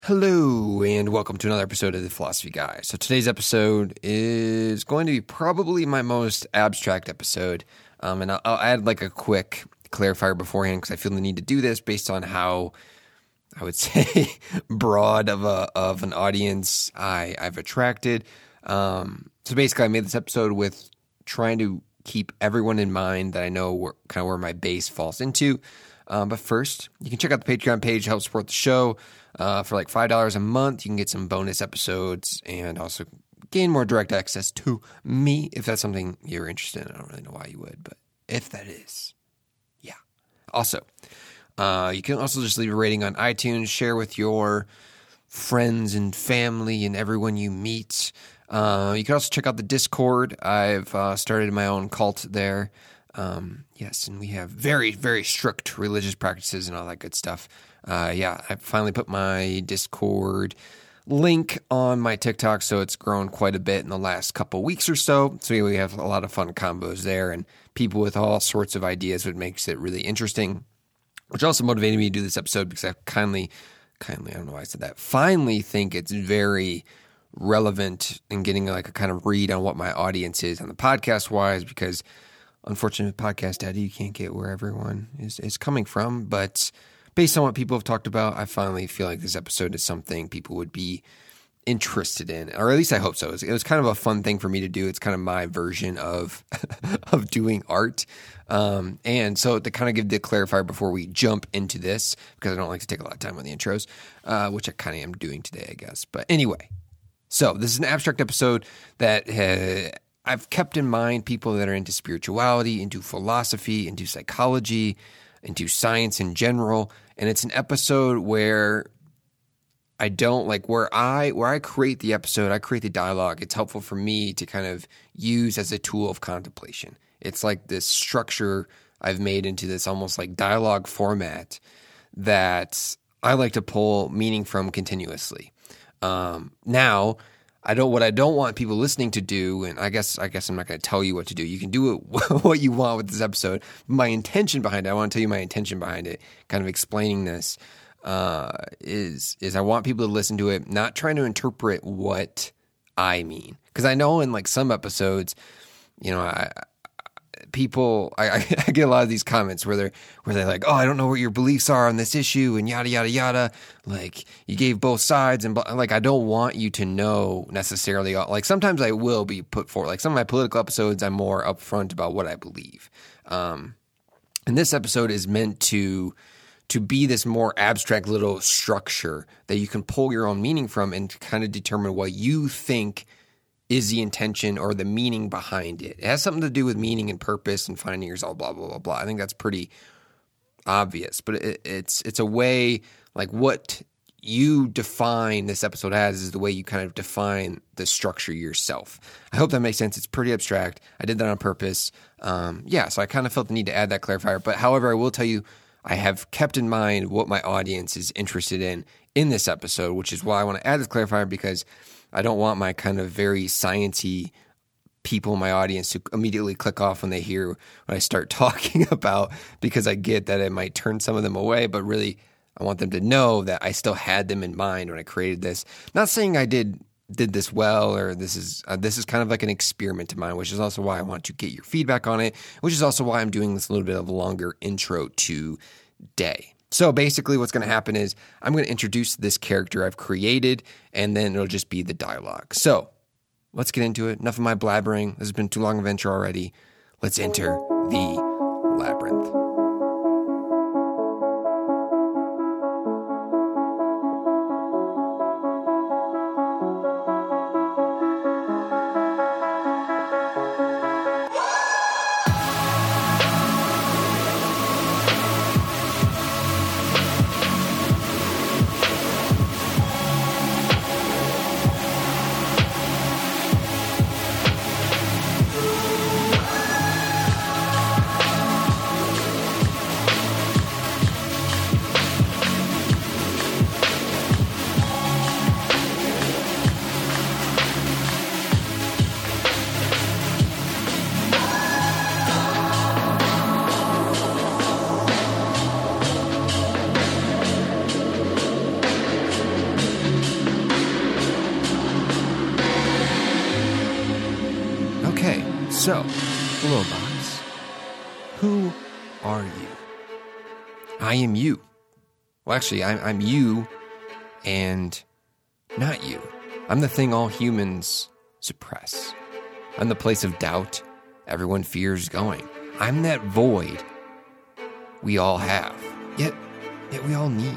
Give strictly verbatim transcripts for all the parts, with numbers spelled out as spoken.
Hello, and welcome to another episode of The Philosophy Guy. So today's episode is going to be probably my most abstract episode, um, and I'll, I'll add like a quick clarifier beforehand because I feel the need to do this based on how, I would say, broad of a of an audience I, I've attracted. Um, so basically, I made this episode with trying to keep everyone in mind that I know where, kind of where my base falls into. Um, but first, you can check out the Patreon page to help support the show. Uh, for like five dollars a month, you can get some bonus episodes and also gain more direct access to me if that's something you're interested in. I don't really know why you would, but if that is, yeah. Also, uh, you can also just leave a rating on iTunes, share with your friends and family and everyone you meet. Uh, you can also check out the Discord. I've uh, started my own cult there. Um, yes, and we have very, very strict religious practices and all that good stuff. Uh, yeah, I finally put my Discord link on my TikTok, so it's grown quite a bit in the last couple weeks or so. So yeah, we have a lot of fun combos there and people with all sorts of ideas, which makes it really interesting, which also motivated me to do this episode because I kindly, kindly, I don't know why I said that, finally think it's very relevant in getting like a kind of read on what my audience is on the podcast wise, because unfortunately, podcast daddy, you can't get where everyone is, is coming from, but based on what people have talked about, I finally feel like this episode is something people would be interested in, or at least I hope so. It was, it was kind of a fun thing for me to do. It's kind of my version of of doing art. Um, and so to kind of give the clarifier before we jump into this, because I don't like to take a lot of time on the intros, uh, which I kind of am doing today, I guess. But anyway, so this is an abstract episode that uh, I've kept in mind people that are into spirituality, into philosophy, into psychology, into science in general. And it's an episode where I don't like where I where I create the episode, I create the dialogue. It's helpful for me to kind of use as a tool of contemplation. It's like this structure I've made into this almost like dialogue format that I like to pull meaning from continuously. Um, now, I don't. What I don't want people listening to do, and I guess I guess I'm not going to tell you what to do. You can do it what you want with this episode. My intention behind it, I want to tell you my intention behind it, kind of explaining this, uh, is is I want people to listen to it, not trying to interpret what I mean. Because I know in like some episodes, you know, I, people, I, I get a lot of these comments where they're where they're like, oh, I don't know what your beliefs are on this issue and yada yada yada. Like you gave both sides and like I don't want you to know necessarily. Like sometimes I will be put forward. Like some of my political episodes, I'm more upfront about what I believe. Um, and this episode is meant to to be this more abstract little structure that you can pull your own meaning from and kind of determine what you think is the intention or the meaning behind it. It has something to do with meaning and purpose and finding yourself, blah, blah, blah, blah. I think that's pretty obvious, but it, it's it's a way, like what you define this episode as is the way you kind of define the structure yourself. I hope that makes sense. It's pretty abstract. I did that on purpose. Um, yeah, so I kind of felt the need to add that clarifier. But however, I will tell you, I have kept in mind what my audience is interested in in this episode, which is why I want to add this clarifier, because I don't want my kind of very sciencey people in my audience to immediately click off when they hear what I start talking about, because I get that it might turn some of them away, but really I want them to know that I still had them in mind when I created this. Not saying I did did this well, or this is uh, this is kind of like an experiment of mine, which is also why I want to get your feedback on it, which is also why I'm doing this little bit of a longer intro today. So basically what's going to happen is I'm going to introduce this character I've created, and then it'll just be the dialogue. So let's get into it. Enough of my blabbering. This has been too long of an intro already. Let's enter the labyrinth. So, hello, box. Who are you? I am you. Well, actually, I'm, I'm you and not you. I'm the thing all humans suppress. I'm the place of doubt everyone fears going. I'm that void we all have, yet, yet we all need.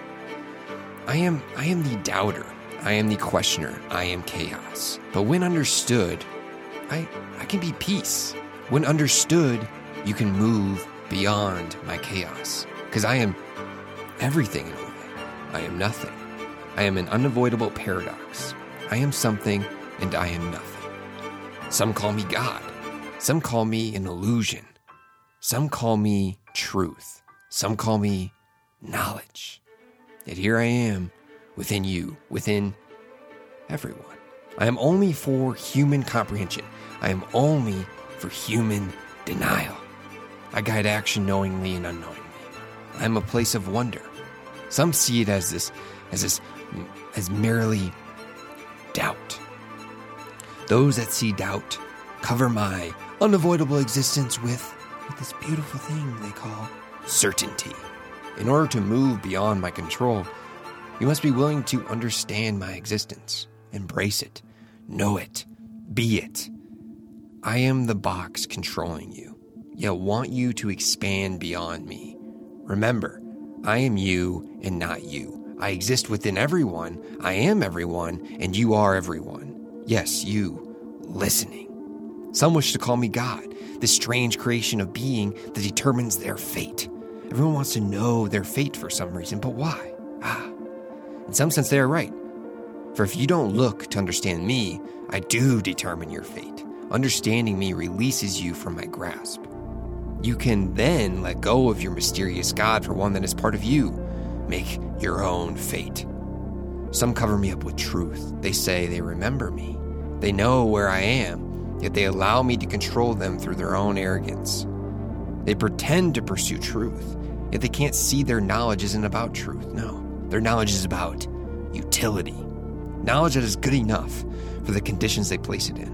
I am, I am the doubter. I am the questioner. I am chaos. But when understood, I, I can be peace. When understood, you can move beyond my chaos. Because I am everything in a way. I am nothing. I am an unavoidable paradox. I am something and I am nothing. Some call me God. Some call me an illusion. Some call me truth. Some call me knowledge. Yet here I am within you, within everyone. I am only for human comprehension. I am only for human denial. I guide action knowingly and unknowingly. I am a place of wonder. Some see it as this, as this, as merely doubt. Those that see doubt cover my unavoidable existence with, with this beautiful thing they call certainty. In order to move beyond my control, you must be willing to understand my existence, embrace it, know it, be it. I am the box controlling you, yet want you to expand beyond me. Remember, I am you and not you. I exist within everyone, I am everyone, and you are everyone. Yes, you, listening. Some wish to call me God, this strange creation of being that determines their fate. Everyone wants to know their fate for some reason, but why? Ah, in some sense they are right. For if you don't look to understand me, I do determine your fate. Understanding me releases you from my grasp. You can then let go of your mysterious God for one that is part of you. Make your own fate. Some cover me up with truth. They say they remember me. They know where I am, yet they allow me to control them through their own arrogance. They pretend to pursue truth, yet they can't see their knowledge isn't about truth. No, their knowledge is about utility. Knowledge that is good enough for the conditions they place it in.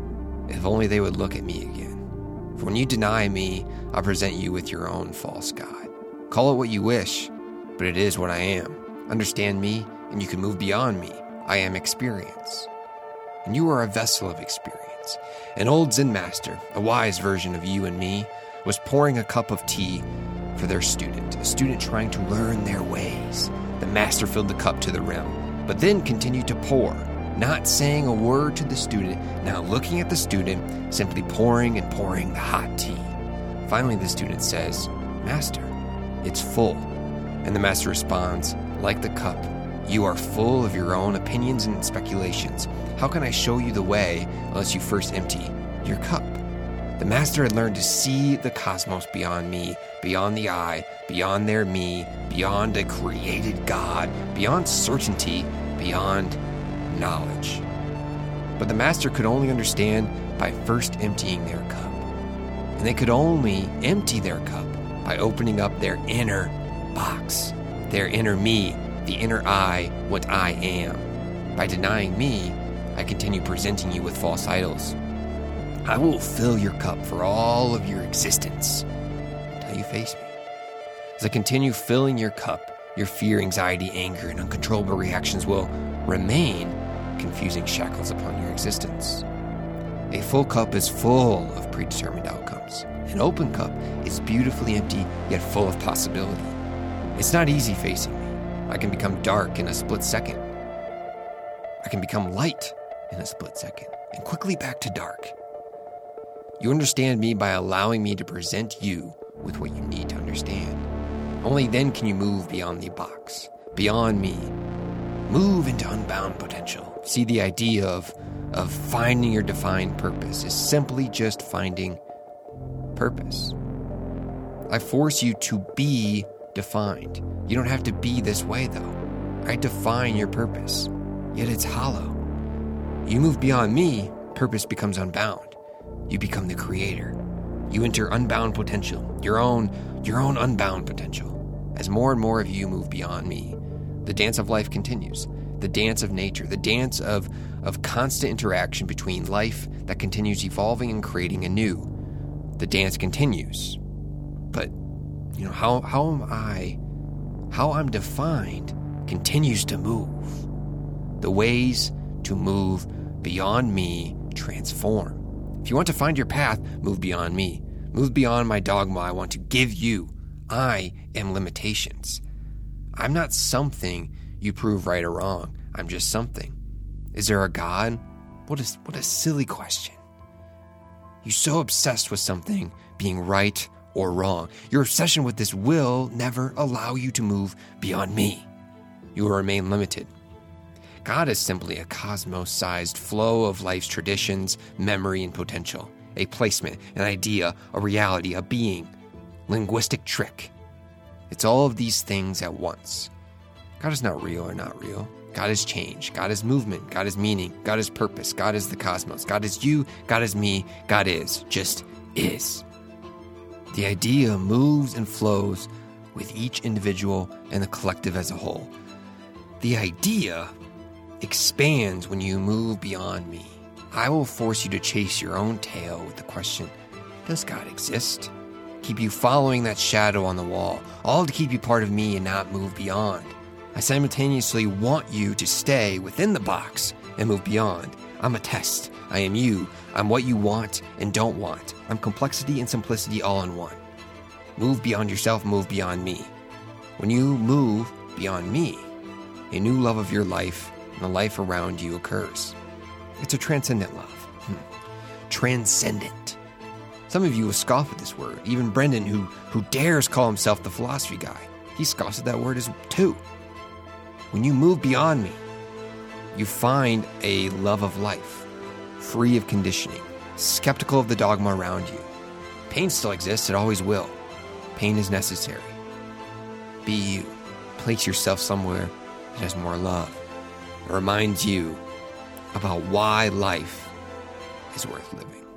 If only they would look at me again. For when you deny me, I'll present you with your own false God. Call it what you wish, but it is what I am. Understand me, and you can move beyond me. I am experience. And you are a vessel of experience. An old Zen master, a wise version of you and me, was pouring a cup of tea for their student, a student trying to learn their ways. The master filled the cup to the rim, but then continued to pour, not saying a word to the student, now looking at the student, simply pouring and pouring the hot tea. Finally, the student says, "Master, it's full." And the master responds, "Like the cup, you are full of your own opinions and speculations. How can I show you the way unless you first empty your cup?" The master had learned to see the cosmos beyond me, beyond the I, beyond their me, beyond a created God, beyond certainty, beyond knowledge. But the master could only understand by first emptying their cup. And they could only empty their cup by opening up their inner box, their inner me, the inner I, what I am. By denying me, I continue presenting you with false idols. I will fill your cup for all of your existence until you face me. As I continue filling your cup, your fear, anxiety, anger, and uncontrollable reactions will remain confusing shackles upon your existence. A full cup is full of predetermined outcomes. An open cup is beautifully empty, yet full of possibility. It's not easy facing me. I can become dark in a split second. I can become light in a split second, and quickly back to dark. You understand me by allowing me to present you with what you need to understand. Only then can you move beyond the box, beyond me. Move into unbound potential. See, the idea of, of finding your defined purpose is simply just finding purpose. I force you to be defined. You don't have to be this way, though. I define your purpose, yet it's hollow. You move beyond me, purpose becomes unbound. You become the creator. You enter unbound potential, your own, your own unbound potential. As more and more of you move beyond me, the dance of life continues. the dance of nature, the dance of, of constant interaction between life that continues evolving and creating anew. The dance continues. But, you know, how, how am I, how I'm defined continues to move. The ways to move beyond me transform. If you want to find your path, move beyond me. Move beyond my dogma I want to give you. I am limitations. I'm not something you prove right or wrong. I'm just something. Is there a God? What is what a silly question. You're so obsessed with something being right or wrong. Your obsession with this will never allow you to move beyond me. You will remain limited. God is simply a cosmos-sized flow of life's traditions, memory, and potential. A placement, an idea, a reality, a being, linguistic trick. It's all of these things at once. God is not real or not real. God is change. God is movement. God is meaning. God is purpose. God is the cosmos. God is you. God is me. God is, just is. The idea moves and flows with each individual and the collective as a whole. The idea expands when you move beyond me. I will force you to chase your own tail with the question, does God exist? Keep you following that shadow on the wall, all to keep you part of me and not move beyond. I simultaneously want you to stay within the box and move beyond. I'm a test. I am you. I'm what you want and don't want. I'm complexity and simplicity all in one. Move beyond yourself, move beyond me. When you move beyond me, a new love of your life and the life around you occurs. It's a transcendent love. Hmm. Transcendent. Some of you will scoff at this word. Even Brendan, who, who dares call himself the philosophy guy, he scoffs at that word as too. When you move beyond me, you find a love of life, free of conditioning, skeptical of the dogma around you. Pain still exists, it always will. Pain is necessary. Be you. Place yourself somewhere that has more love. It reminds you about why life is worth living.